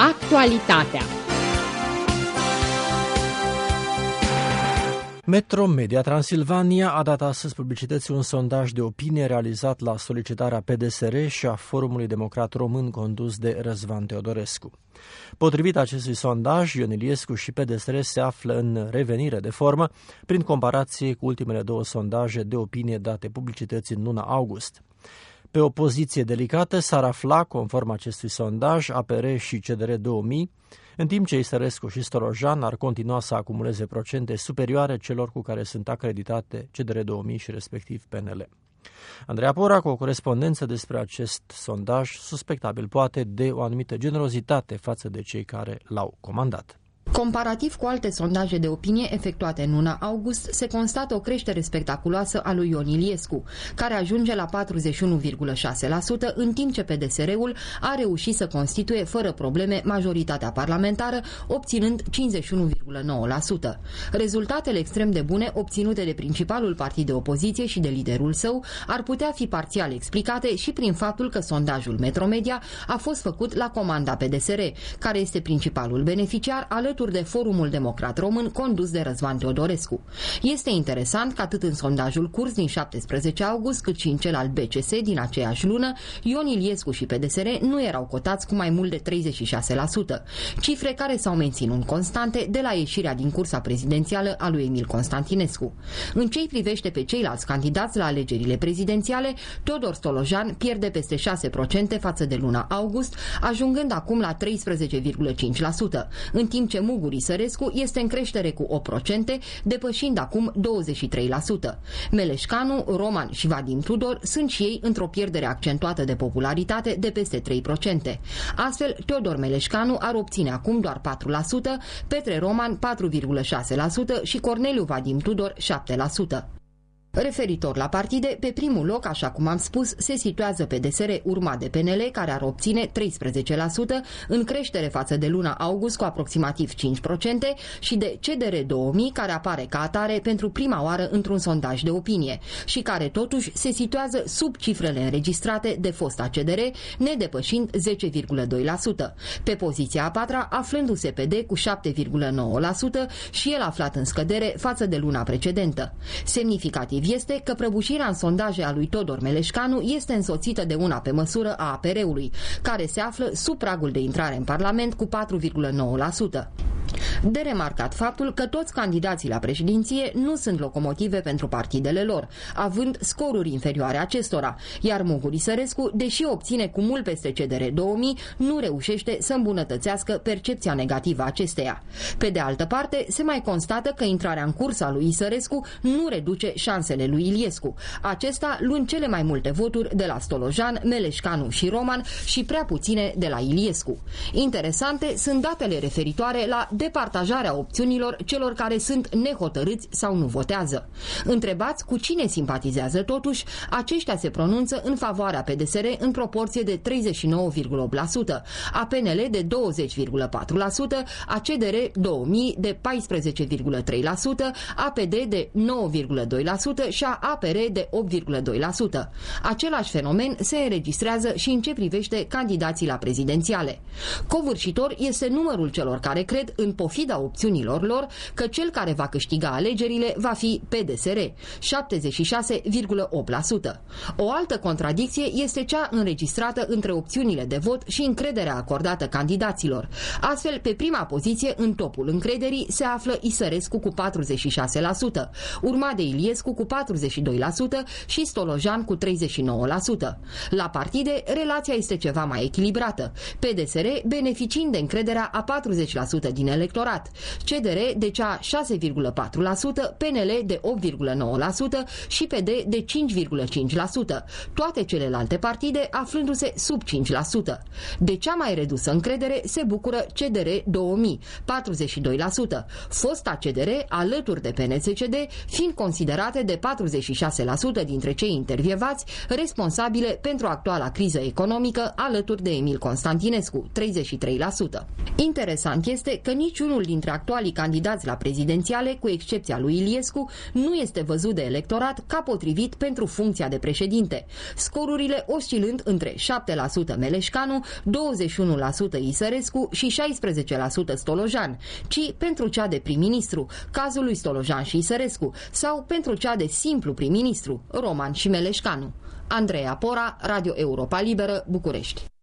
Actualitatea. Metro Media Transilvania a dat astăzi publicității un sondaj de opinie realizat la solicitarea PDSR și a Forumului Democrat Român condus de Răzvan Teodorescu. Potrivit acestui sondaj, Ion Iliescu și PDSR se află în revenire de formă prin comparație cu ultimele două sondaje de opinie date publicității în luna august. Pe o poziție delicată s-ar afla, conform acestui sondaj, APR și CDR 2000, în timp ce Isărescu și Stolojan ar continua să acumuleze procente superioare celor cu care sunt acreditate CDR 2000 și respectiv PNL. Andreea Pora, cu o corespondență despre acest sondaj, suspectabil poate de o anumită generozitate față de cei care l-au comandat. Comparativ cu alte sondaje de opinie efectuate în luna august, se constată o creștere spectaculoasă a lui Ion Iliescu, care ajunge la 41,6%, în timp ce PDSR-ul a reușit să constituie fără probleme majoritatea parlamentară, obținând 51,9%. Rezultatele extrem de bune obținute de principalul partid de opoziție și de liderul său ar putea fi parțial explicate și prin faptul că sondajul Metro Media a fost făcut la comanda PDSR, care este principalul beneficiar alături de Forumul Democrat Român condus de Răzvan Teodorescu. Este interesant că atât în sondajul curs din 17 august, cât și în cel al BCS din aceeași lună, Ion Iliescu și PDSR nu erau cotați cu mai mult de 36%, cifre care s-au menținut constante de la ieșirea din cursa prezidențială a lui Emil Constantinescu. În ce-i privește pe ceilalți candidați la alegerile prezidențiale, Teodor Stolojan pierde peste 6% față de luna august, ajungând acum la 13,5%, în timp ce Mugur Isărescu este în creștere cu 8%, depășind acum 23%. Meleșcanu, Roman și Vadim Tudor sunt și ei într-o pierdere accentuată de popularitate de peste 3%. Astfel, Teodor Meleșcanu ar obține acum doar 4%, Petre Roman 4,6% și Corneliu Vadim Tudor 7%. Referitor la partide, pe primul loc, așa cum am spus, se situează PDSR, urmat de PNL, care ar obține 13%, în creștere față de luna august cu aproximativ 5%, și de CDR 2000, care apare ca atare pentru prima oară într-un sondaj de opinie și care totuși se situează sub cifrele înregistrate de fosta CDR, nedepășind 10,2%. Pe poziția a patra, aflându-se PD cu 7,9% și el aflat în scădere față de luna precedentă. Semnificativ este că prăbușirea în sondaje a lui Teodor Meleșcanu este însoțită de una pe măsură a APR-ului, care se află sub pragul de intrare în Parlament cu 4,9%. De remarcat faptul că toți candidații la președinție nu sunt locomotive pentru partidele lor, având scoruri inferioare acestora, iar Mugur Isărescu, deși obține cu mult peste CDR 2000, nu reușește să îmbunătățească percepția negativă a acesteia. Pe de altă parte, se mai constată că intrarea în cursa lui Isărescu nu reduce șansele lui Iliescu, acesta luând cele mai multe voturi de la Stolojan, Meleșcanu și Roman și prea puține de la Iliescu. Interesante sunt datele referitoare la departajarea opțiunilor celor care sunt nehotărâți sau nu votează. Întrebați cu cine simpatizează totuși, aceștia se pronunță în favoarea PDSR în proporție de 39,8%, a PNL de 20,4%, a CDR 2000 de 14,3%, APD de 9,2% și a APR de 8,2%. Același fenomen se înregistrează și în ce privește candidații la prezidențiale. Covârșitor este numărul celor care cred, în pofida opțiunilor lor, că cel care va câștiga alegerile va fi PDSR, 76,8%. O altă contradicție este cea înregistrată între opțiunile de vot și încrederea acordată candidaților. Astfel, pe prima poziție, în topul încrederii, se află Isărescu cu 46%, urmat de Iliescu cu 42% și Stolojan cu 39%. La partide, relația este ceva mai echilibrată, PDSR beneficiind de încrederea a 40% din electorat, CDR de cea 6,4%, PNL de 8,9% și PD de 5,5%, toate celelalte partide aflându-se sub 5%. De cea mai redusă încredere se bucură CDR 2000, 42%, fosta CDR alături de PNSCD fiind considerate de 46% dintre cei intervievați responsabile pentru actuala criză economică alături de Emil Constantinescu, 33%. Interesant este că niciunul niciunul dintre actualii candidați la prezidențiale, cu excepția lui Iliescu, nu este văzut de electorat ca potrivit pentru funcția de președinte, scorurile oscilând între 7% Meleșcanu, 21% Isărescu și 16% Stolojan, ci pentru cea de prim-ministru, cazul lui Stolojan și Isărescu, sau pentru cea de simplu prim-ministru, Roman și Meleșcanu. Andreea Pora, Radio Europa Liberă, București.